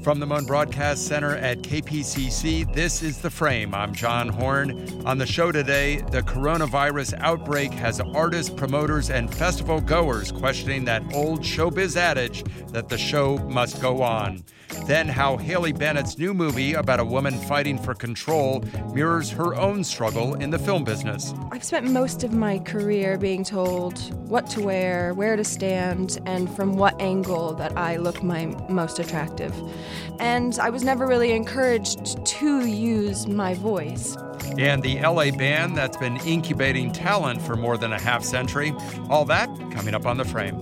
From the Moen Broadcast Center at KPCC, this is The Frame. I'm John Horn. On the show today, the coronavirus outbreak has artists, promoters, and festival goers questioning that old showbiz adage that the show must go on. Then how Haley Bennett's new movie about a woman fighting for control mirrors her own struggle in the film business. I've spent most of my career being told what to wear, where to stand, and from what angle that I look my most attractive. And I was never really encouraged to use my voice. And the LA band that's been incubating talent for more than a half century. All that coming up on The Frame.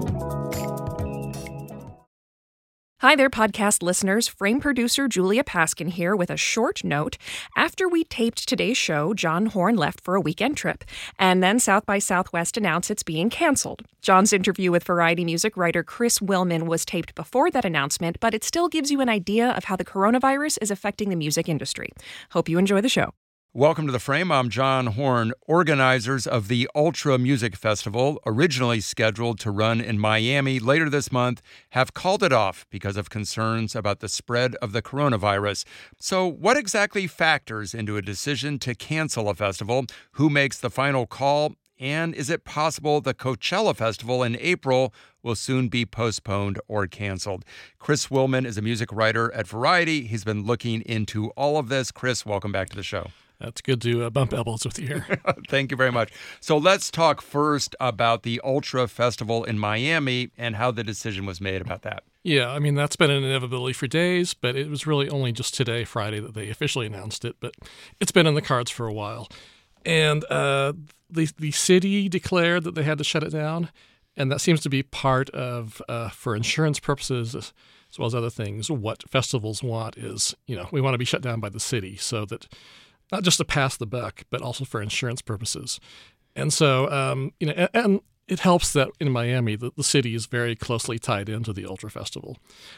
Hi there, podcast listeners. Frame producer Julia Paskin here with a short note. After we taped today's show, John Horn left for a weekend trip, and then South by Southwest announced it's being canceled. John's interview with Variety music writer Chris Willman was taped before that announcement, but it still gives you an idea of how the coronavirus is affecting the music industry. Hope you enjoy the show. Welcome to The Frame. I'm John Horn. Organizers of the Ultra Music Festival, originally scheduled to run in Miami later this month, have called it off because of concerns about the spread of the coronavirus. So what exactly factors into a decision to cancel a festival? Who makes the final call? And is it possible the Coachella Festival in April will soon be postponed or canceled? Chris Willman is a music writer at Variety. He's been looking into all of this. Chris, welcome back to the show. That's good to bump elbows with you here. Thank you very much. So let's talk first about the Ultra Festival in Miami and how the decision was made about that. Yeah, I mean, that's been an inevitability for days, but it was really only just today, Friday, that they officially announced it. But it's been in the cards for a while. And the city declared that they had to shut it down, and that seems to be part of, for insurance purposes, as well as other things, what festivals want is, we want to be shut down by the city so that not just to pass the buck, but also for insurance purposes. And so, and it helps that in Miami, the city is very closely tied into the Ultra Festival.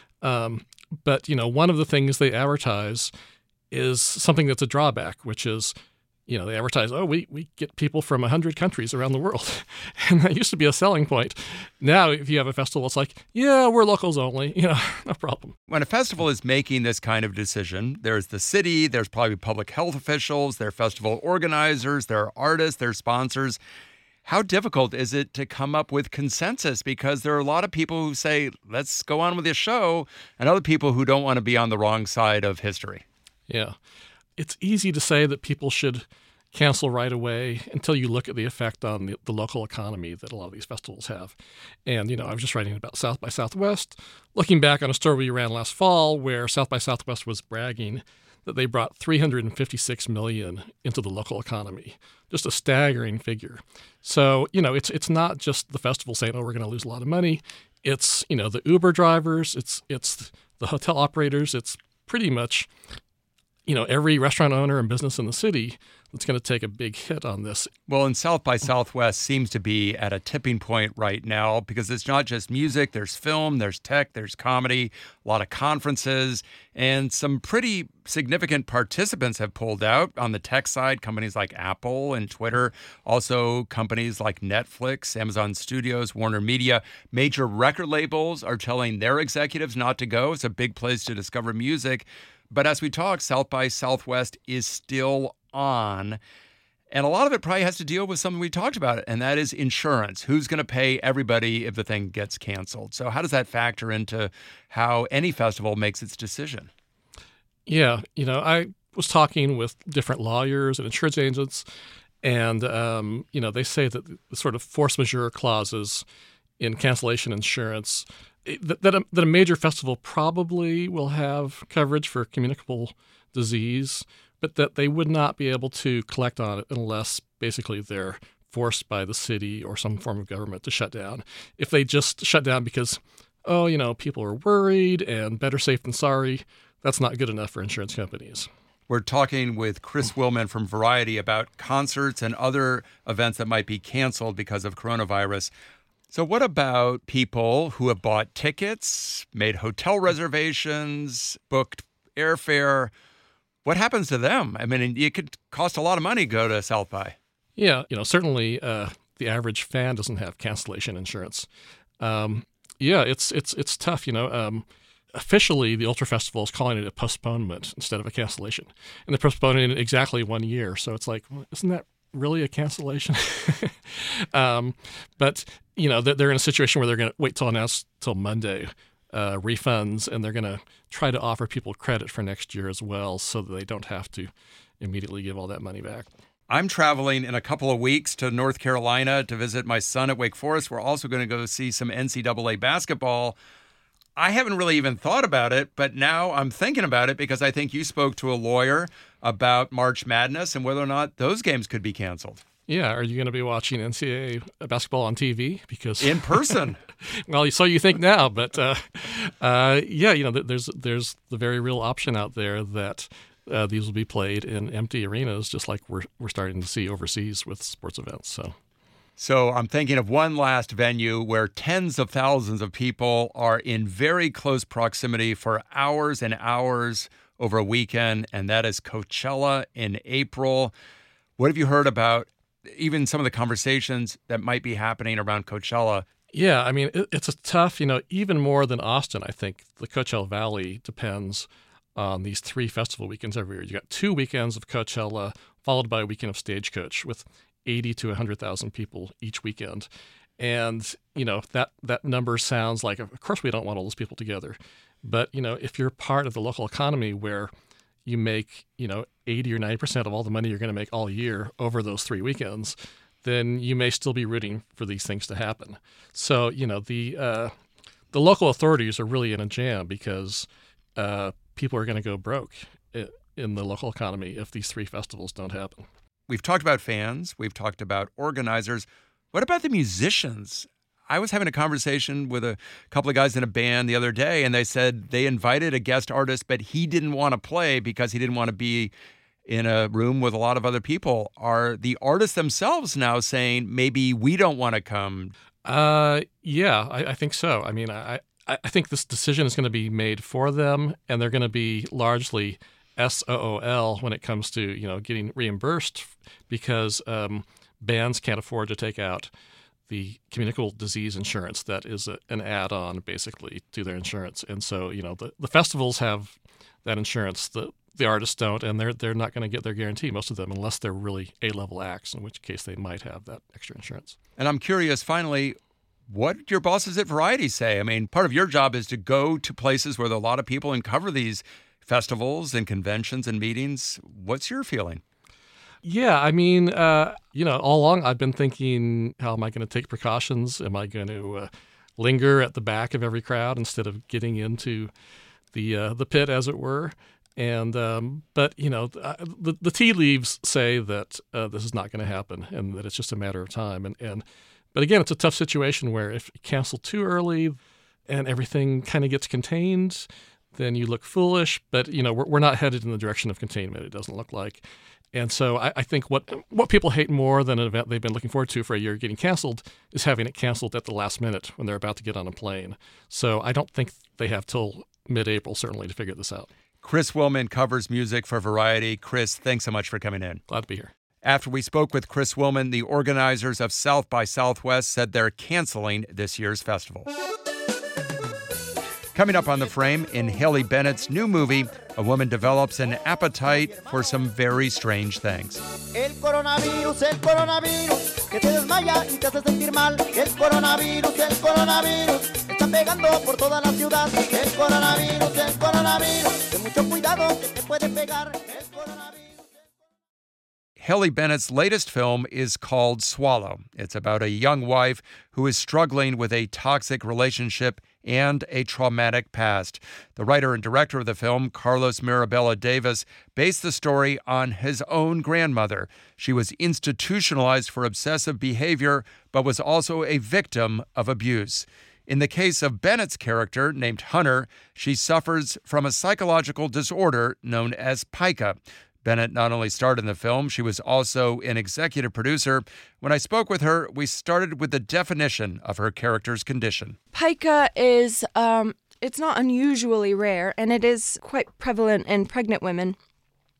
But, one of the things they advertise is something that's a drawback, which is, they advertise, we get people from 100 countries around the world. And that used to be a selling point. Now, if you have a festival, it's like, yeah, we're locals only, no problem. When a festival is making this kind of decision, there's the city, there's probably public health officials, there are festival organizers, there are artists, there are sponsors. How difficult is it to come up with consensus? Because there are a lot of people who say, let's go on with this show, and other people who don't want to be on the wrong side of history. Yeah. It's easy to say that people should cancel right away until you look at the effect on the local economy that a lot of these festivals have. And, I was just writing about South by Southwest, looking back on a story we ran last fall where South by Southwest was bragging that they brought $356 million into the local economy. Just a staggering figure. So, it's not just the festival saying, we're going to lose a lot of money. It's, the Uber drivers, it's the hotel operators, it's pretty much every restaurant owner and business in the city that's going to take a big hit on this. Well, and South by Southwest seems to be at a tipping point right now because it's not just music. There's film, there's tech, there's comedy, a lot of conferences, and some pretty significant participants have pulled out. On the tech side, companies like Apple and Twitter, also companies like Netflix, Amazon Studios, Warner Media. Major record labels are telling their executives not to go. It's a big place to discover music. But as we talk, South by Southwest is still on. And a lot of it probably has to deal with something we talked about, and that is insurance. Who's going to pay everybody if the thing gets canceled? So how does that factor into how any festival makes its decision? Yeah, I was talking with different lawyers and insurance agents, and, they say that the sort of force majeure clauses in cancellation insurance that a major festival probably will have coverage for communicable disease, but that they would not be able to collect on it unless basically they're forced by the city or some form of government to shut down. If they just shut down because, people are worried and better safe than sorry, that's not good enough for insurance companies. We're talking with Chris Willman from Variety about concerts and other events that might be canceled because of coronavirus. So what about people who have bought tickets, made hotel reservations, booked airfare? What happens to them? I mean, it could cost a lot of money to go to South by. Yeah, certainly the average fan doesn't have cancellation insurance. It's tough. officially, the Ultra Festival is calling it a postponement instead of a cancellation. And they're postponing it exactly 1 year. So it's like, well, isn't that really a cancellation? But, they're in a situation where they're going to wait till Monday, refunds, and they're going to try to offer people credit for next year as well so that they don't have to immediately give all that money back. I'm traveling in a couple of weeks to North Carolina to visit my son at Wake Forest. We're also going to go see some NCAA basketball. I haven't really even thought about it, but now I'm thinking about it because I think you spoke to a lawyer about March Madness and whether or not those games could be canceled. Yeah, are you going to be watching NCAA basketball on TV? Because in person. Well, so you think now, but there's the very real option out there that these will be played in empty arenas, just like we're starting to see overseas with sports events. So I'm thinking of one last venue where tens of thousands of people are in very close proximity for hours and hours over a weekend, and that is Coachella in April. What have you heard about even some of the conversations that might be happening around Coachella? Yeah, I mean, it's a tough, even more than Austin, I think the Coachella Valley depends on these 3 festival weekends every year. You got 2 weekends of Coachella, followed by a weekend of Stagecoach with 80 to 100,000 people each weekend. And, that number sounds like, of course we don't want all those people together. But, if you're part of the local economy where you make, 80 or 90% of all the money you're going to make all year over those 3 weekends, then you may still be rooting for these things to happen. So, the local authorities are really in a jam because people are going to go broke in the local economy if these 3 festivals don't happen. We've talked about fans. We've talked about organizers. What about the musicians? I was having a conversation with a couple of guys in a band the other day, and they said they invited a guest artist, but he didn't want to play because he didn't want to be in a room with a lot of other people. Are the artists themselves now saying maybe we don't want to come? Yeah, I think so. I mean, I think this decision is going to be made for them, and they're going to be largely SOOL when it comes to getting reimbursed because bands can't afford to take out the communicable disease insurance that is an add-on basically to their insurance. And so the festivals have that insurance, the artists don't, and they're not going to get their guarantee, most of them, unless they're really A-level acts, in which case they might have that extra insurance. And I'm curious, finally, what did your bosses at Variety say? I mean, part of your job is to go to places where there are a lot of people and cover these festivals and conventions and meetings. What's your feeling? Yeah, I mean, all along I've been thinking, how am I going to take precautions? Am I going to linger at the back of every crowd instead of getting into the pit, as it were? And but the tea leaves say that this is not going to happen, and that it's just a matter of time. But again, it's a tough situation where if you cancel too early and everything kind of gets contained, then you look foolish. But we're not headed in the direction of containment. It doesn't look like. And so I think what people hate more than an event they've been looking forward to for a year getting canceled is having it canceled at the last minute when they're about to get on a plane. So I don't think they have till mid-April, certainly, to figure this out. Chris Willman covers music for Variety. Chris, thanks so much for coming in. Glad to be here. After we spoke with Chris Willman, the organizers of South by Southwest said they're canceling this year's festival. Coming up on The Frame, in Haley Bennett's new movie, a woman develops an appetite for some very strange things. El coronavirus, que te desmaya y te hace sentir mal. El coronavirus, está pegando por toda la ciudad. El coronavirus, ten mucho cuidado que te puede pegar. El coronavirus. Haley Bennett's latest film is called Swallow. It's about a young wife who is struggling with a toxic relationship and a traumatic past. The writer and director of the film, Carlos Mirabella Davis, based the story on his own grandmother. She was institutionalized for obsessive behavior, but was also a victim of abuse. In the case of Bennett's character, named Hunter, she suffers from a psychological disorder known as pica. Bennett not only starred in the film, she was also an executive producer. When I spoke with her, we started with the definition of her character's condition. Pica is, it's not unusually rare, and it is quite prevalent in pregnant women.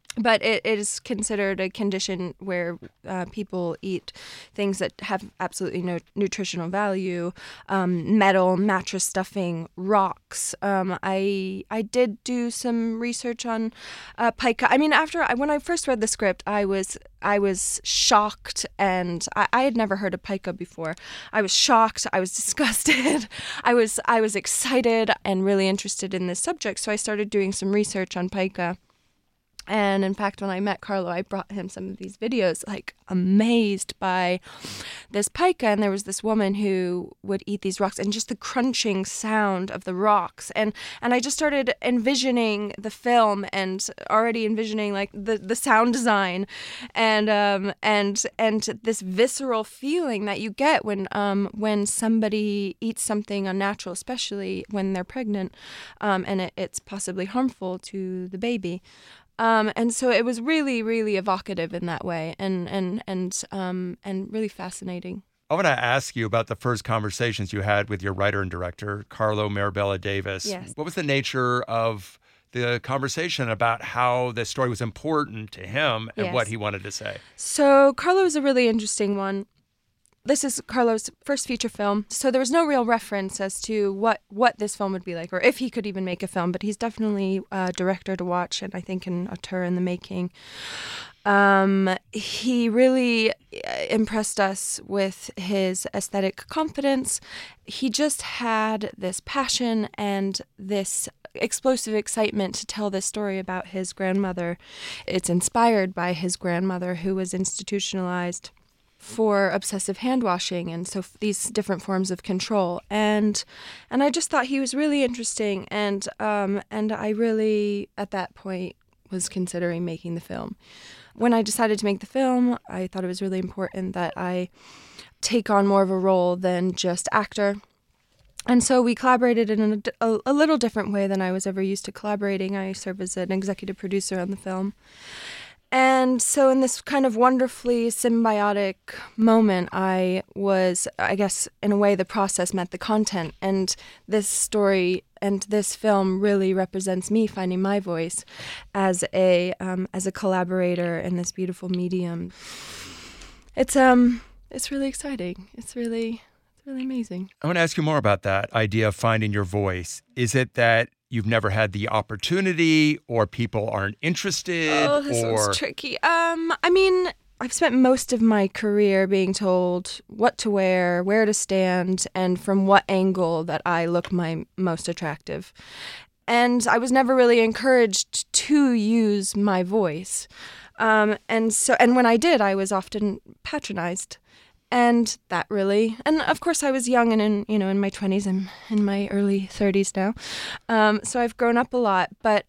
But it is considered a condition where people eat things that have absolutely no nutritional value, metal, mattress stuffing, rocks. I did do some research on pica. I mean, when I first read the script, I was shocked, and I had never heard of pica before. I was shocked. I was disgusted. I was excited and really interested in this subject, so I started doing some research on pica. And in fact, when I met Carlo, I brought him some of these videos, like amazed by this pica. And there was this woman who would eat these rocks and just the crunching sound of the rocks. And I just started envisioning the film and already envisioning like the sound design and this visceral feeling that you get when somebody eats something unnatural, especially when they're pregnant, and it's possibly harmful to the baby. And so it was really, really evocative in that way, and really fascinating. I want to ask you about the first conversations you had with your writer and director, Carlo Mirabella Davis. Yes. What was the nature of the conversation about how the story was important to him and what he wanted to say? So Carlo is a really interesting one. This is Carlo's first feature film, so there was no real reference as to what this film would be like, or if he could even make a film, but he's definitely a director to watch, and I think an auteur in the making. He really impressed us with his aesthetic confidence. He just had this passion and this explosive excitement to tell this story about his grandmother. It's inspired by his grandmother, who was institutionalized for obsessive hand washing, and so these different forms of control, and I just thought he was really interesting, and I really at that point was considering making the film. When I decided to make the film, I thought it was really important that I take on more of a role than just actor. And so we collaborated in a little different way than I was ever used to collaborating. I serve as an executive producer on the film. And so in this kind of wonderfully symbiotic moment, I guess, in a way, the process met the content. And this story and this film really represents me finding my voice as a collaborator in this beautiful medium. It's really exciting. It's really amazing. I want to ask you more about that idea of finding your voice. Is it that you've never had the opportunity, or people aren't interested? Oh, this one's tricky. I mean, I've spent most of my career being told what to wear, where to stand, and from what angle that I look my most attractive. And I was never really encouraged to use my voice. And when I did, I was often patronized. And of course I was young and in my 20s, I'm in my early 30s now. So I've grown up a lot, but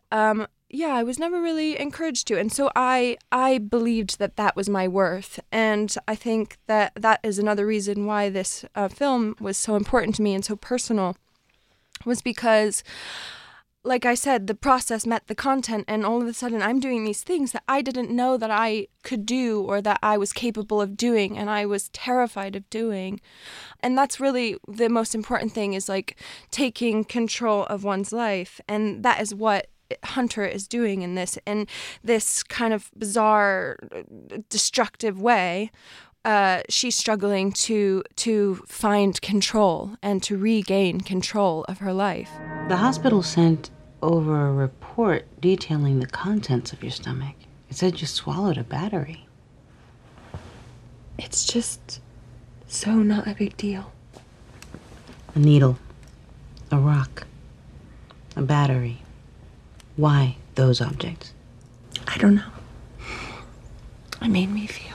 I was never really encouraged to. And so I believed that was my worth. And I think that is another reason why this film was so important to me and so personal, was because, like I said, the process met the content, and all of a sudden I'm doing these things that I didn't know that I could do or that I was capable of doing, and I was terrified of doing. And that's really the most important thing, is like taking control of one's life, and that is what Hunter is doing in this kind of bizarre, destructive way. She's struggling to find control and to regain control of her life. The hospital sent over a report detailing the contents of your stomach. It said you swallowed a battery. It's just so not a big deal. A needle, a rock, a battery. Why those objects? I don't know. It made me feel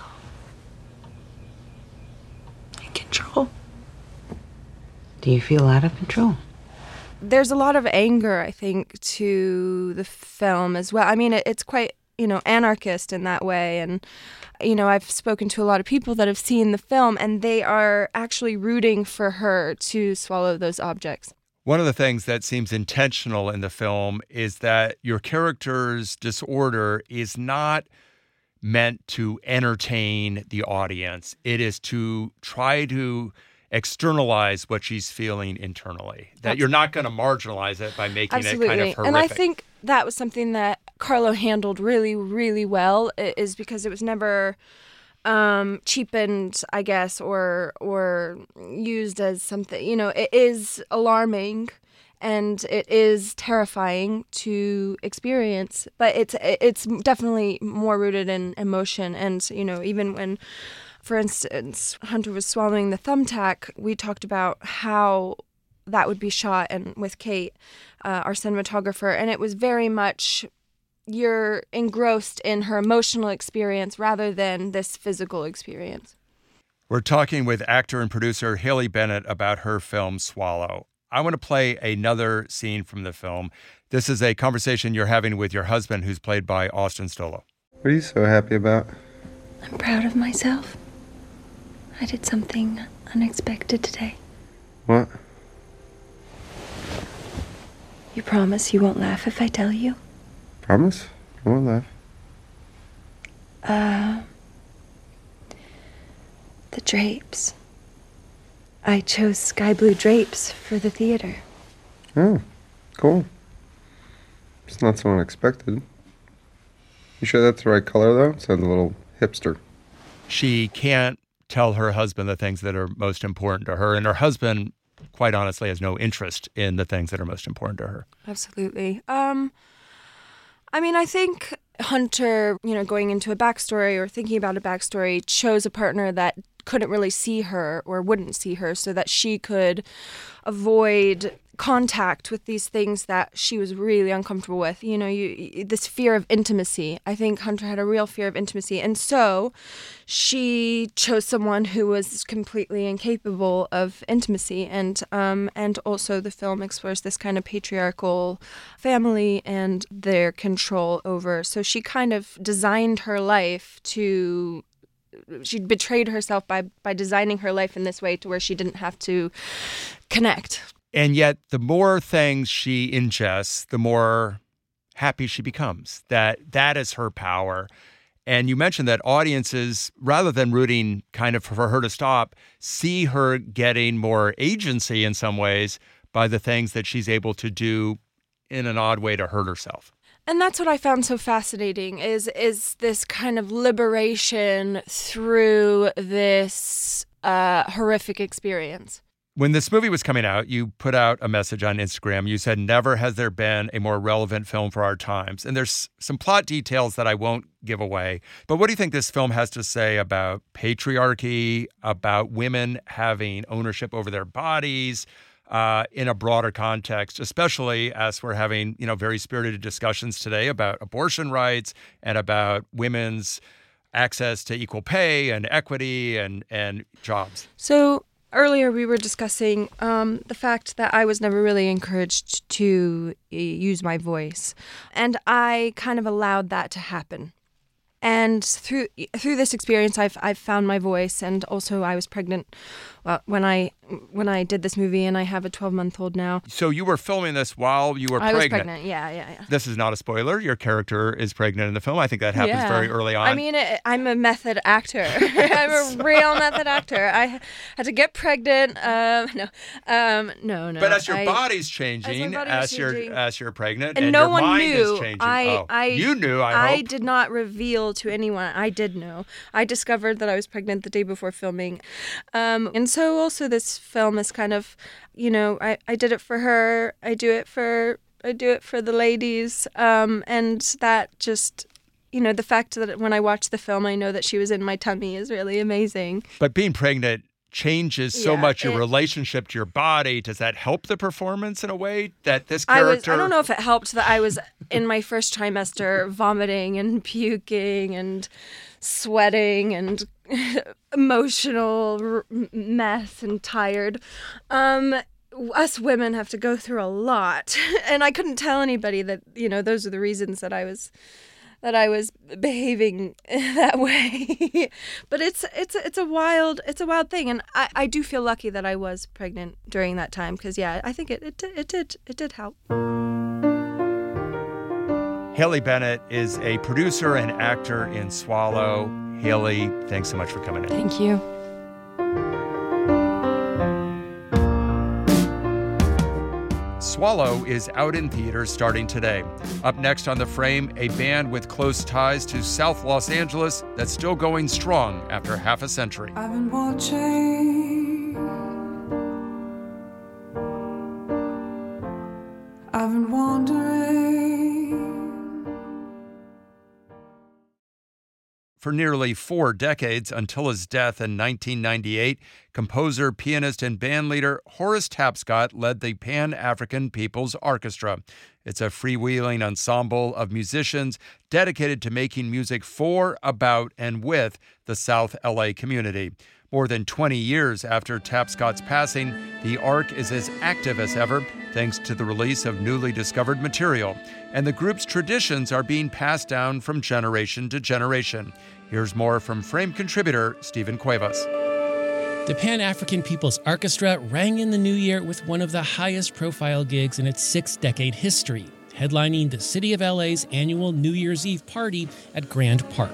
in control. Do you feel out of control? There's a lot of anger, I think, to the film as well. I mean, it's quite, anarchist in that way. And, I've spoken to a lot of people that have seen the film, and they are actually rooting for her to swallow those objects. One of the things that seems intentional in the film is that your character's disorder is not meant to entertain the audience. It is to try to externalize what she's feeling internally. That you're not going to marginalize it by making it kind of horrific. And I think that was something that Carlo handled really, really well is because it was never cheapened, I guess, or used as something. It is alarming and it is terrifying to experience, but it's definitely more rooted in emotion. And even when, for instance, Hunter was swallowing the thumbtack, we talked about how that would be shot, and with Kate, our cinematographer, and it was very much you're engrossed in her emotional experience rather than this physical experience. We're talking with actor and producer Haley Bennett about her film Swallow. I want to play another scene from the film. This is a conversation you're having with your husband, who's played by Austin Stolo. What are you so happy about? I'm proud of myself. I did something unexpected today. What? You promise you won't laugh if I tell you? Promise? I won't laugh. The drapes. I chose sky blue drapes for the theater. Oh, cool. It's not so unexpected. You sure that's the right color, though? Sounds a little hipster. She can't tell her husband the things that are most important to her, and her husband, quite honestly, has no interest in the things that are most important to her. Absolutely. I think Hunter, going into a backstory or thinking about a backstory, chose a partner that couldn't really see her or wouldn't see her so that she could avoid contact with these things that she was really uncomfortable with. This fear of intimacy. I think Hunter had a real fear of intimacy. And so she chose someone who was completely incapable of intimacy. And also the film explores this kind of patriarchal family and their control over. So she kind of designed her life to... She betrayed herself by designing her life in this way to where she didn't have to connect. And yet, the more things she ingests, the more happy she becomes. That is her power. And you mentioned that audiences, rather than rooting kind of for her to stop, see her getting more agency in some ways by the things that she's able to do in an odd way to hurt herself. And that's what I found so fascinating is this kind of liberation through this horrific experience. When this movie was coming out, you put out a message on Instagram. You said, "Never has there been a more relevant film for our times." And there's some plot details that I won't give away. But what do you think this film has to say about patriarchy, about women having ownership over their bodies, in a broader context, especially as we're having, very spirited discussions today about abortion rights and about women's access to equal pay and equity and jobs? So earlier we were discussing the fact that I was never really encouraged to use my voice. And I kind of allowed that to happen. And through this experience, I've found my voice, and also I was pregnant when I did this movie, and I have a 12-month-old now. So you were filming this while you were pregnant. I was pregnant, yeah. This is not a spoiler. Your character is pregnant in the film. I think that happens very early on. I mean, I'm a method actor. I'm a real method actor. I had to get pregnant. No. But as your body's changing, as you're pregnant, and no your one mind knew. is changing. You knew, I hope. I did not reveal to anyone. I did know. I discovered that I was pregnant the day before filming. And so also this film is kind of, I did it for her. I do it for the ladies. And that just, the fact that when I watch the film, I know that she was in my tummy is really amazing. But being pregnant changes so much your relationship to your body. Does that help the performance in a way that this character... I don't know if it helped that I was in my first trimester vomiting and puking and sweating and emotional mess and tired. Us women have to go through a lot. And I couldn't tell anybody that, those are the reasons that I was behaving that way. But it's a wild thing, and I do feel lucky that I was pregnant during that time because I think it did help. Haley Bennett is a producer and actor in Swallow. Haley, thanks so much for coming in. Thank you. Swallow is out in theaters starting today. Up next on The Frame, a band with close ties to South Los Angeles that's still going strong after half a century. I've been watching. I've been wondering. For nearly 4 decades, until his death in 1998, composer, pianist, and bandleader Horace Tapscott led the Pan-African People's Orchestra. It's a freewheeling ensemble of musicians dedicated to making music for, about, and with the South LA community. More than 20 years after Tapscott's passing, the ARC is as active as ever, thanks to the release of newly discovered material. And the group's traditions are being passed down from generation to generation. Here's more from Frame contributor Stephen Cuevas. The Pan-African People's Orchestra rang in the new year with one of the highest profile gigs in its 6-decade history, headlining the City of LA's annual New Year's Eve party at Grand Park.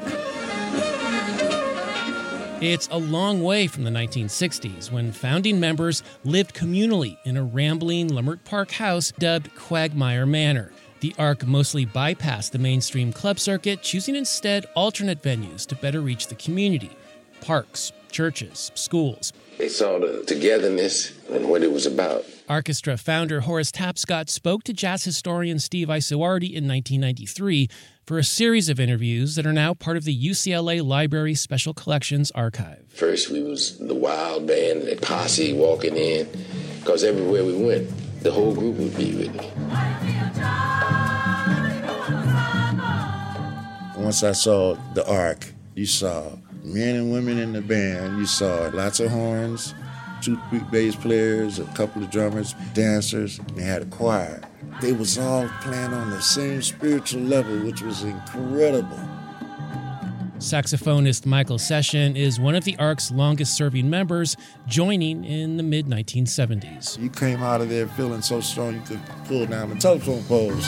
It's a long way from the 1960s, when founding members lived communally in a rambling Leimert Park house dubbed Quagmire Manor. The ARC mostly bypassed the mainstream club circuit, choosing instead alternate venues to better reach the community. Parks, churches, schools. They saw the togetherness and what it was about. Orchestra founder Horace Tapscott spoke to jazz historian Steve Isoardi in 1993 for a series of interviews that are now part of the UCLA Library Special Collections archive. First, we was the wild band, the posse walking in, because everywhere we went, the whole group would be with me. Once I saw the ARC, you saw men and women in the band. You saw lots of horns, 2 bass players, a couple of drummers, dancers. They had a choir. They was all playing on the same spiritual level, which was incredible. Saxophonist Michael Session is one of the ARC's longest-serving members, joining in the mid-1970s. You came out of there feeling so strong you could pull down the telephone poles.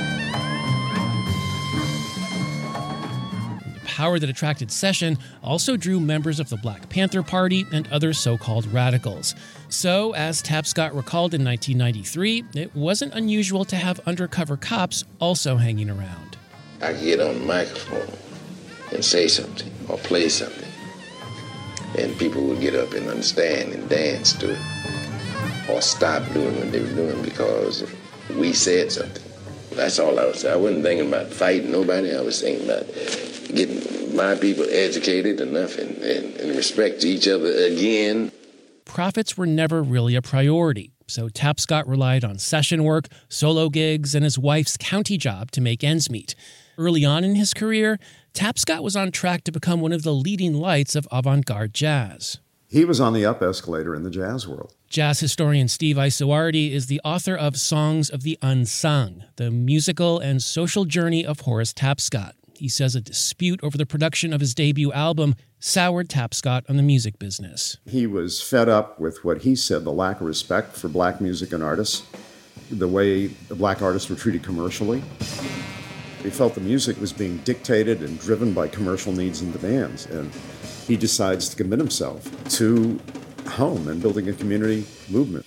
The power that attracted Session also drew members of the Black Panther Party and other so-called radicals. So, as Tapscott recalled in 1993, it wasn't unusual to have undercover cops also hanging around. I could get on the microphone and say something or play something, and people would get up and understand and dance to it or stop doing what they were doing because we said something. That's all I was saying. I wasn't thinking about fighting nobody. I was thinking about getting my people educated enough and respect each other again. Profits were never really a priority, so Tapscott relied on session work, solo gigs, and his wife's county job to make ends meet. Early on in his career, Tapscott was on track to become one of the leading lights of avant-garde jazz. He was on the up escalator in the jazz world. Jazz historian Steve Isoardi is the author of Songs of the Unsung, the musical and social journey of Horace Tapscott. He says a dispute over the production of his debut album soured Tapscott on the music business. He was fed up with what he said, the lack of respect for black music and artists, the way the black artists were treated commercially. He felt the music was being dictated and driven by commercial needs and demands, and he decides to commit himself to home and building a community movement.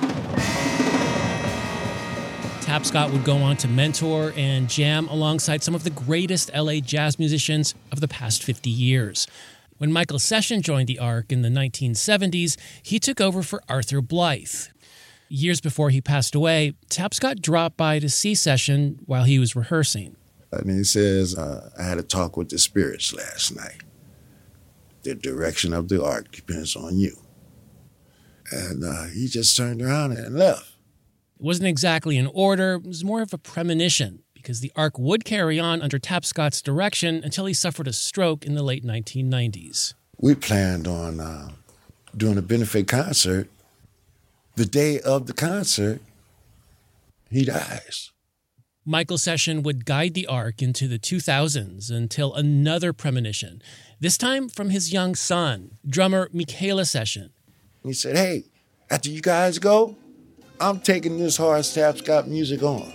Tapscott would go on to mentor and jam alongside some of the greatest LA jazz musicians of the past 50 years. When Michael Session joined the ARC in the 1970s, he took over for Arthur Blythe. Years before he passed away, Tapscott dropped by to see Session while he was rehearsing. And he says, I had a talk with the spirits last night. The direction of the ARC depends on you. And he just turned around and left. It wasn't exactly an order, it was more of a premonition, because the ARC would carry on under Tapscott's direction until he suffered a stroke in the late 1990s. We planned on doing a benefit concert. The day of the concert, he dies. Michael Session would guide the ARC into the 2000s until another premonition, this time from his young son, drummer Michaela Session. He said, hey, after you guys go, I'm taking this Horace Tapscott music on.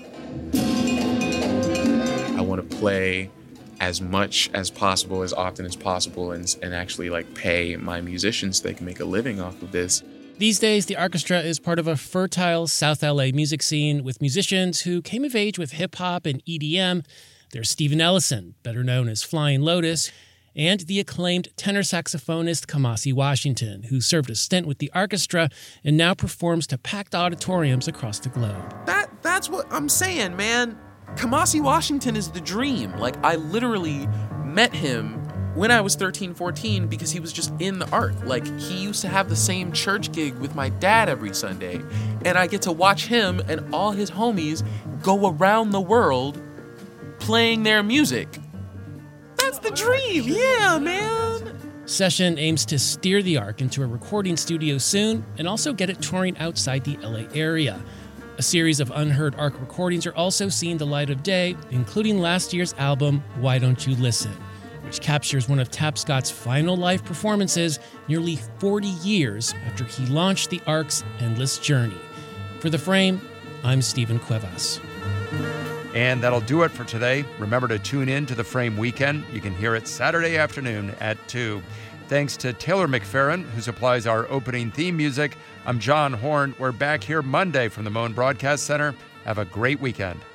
I want to play as much as possible, as often as possible, and actually like pay my musicians so they can make a living off of this. These days, the orchestra is part of a fertile South LA music scene with musicians who came of age with hip-hop and EDM. There's Steven Ellison, better known as Flying Lotus, and the acclaimed tenor saxophonist Kamasi Washington, who served a stint with the orchestra and now performs to packed auditoriums across the globe. That's what I'm saying, man. Kamasi Washington is the dream. Like, I literally met him when I was 13, 14 because he was just in the art. Like, he used to have the same church gig with my dad every Sunday, and I get to watch him and all his homies go around the world playing their music. That's the dream, yeah, man. Session aims to steer the Ark into a recording studio soon and also get it touring outside the LA area. A series of unheard Ark recordings are also seeing the light of day, including last year's album, Why Don't You Listen?, which captures one of Tapscott's final live performances nearly 40 years after he launched the Ark's endless journey. For The Frame, I'm Stephen Cuevas. And that'll do it for today. Remember to tune in to The Frame Weekend. You can hear it Saturday afternoon at 2. Thanks to Taylor McFerrin, who supplies our opening theme music. I'm John Horn. We're back here Monday from the Moen Broadcast Center. Have a great weekend.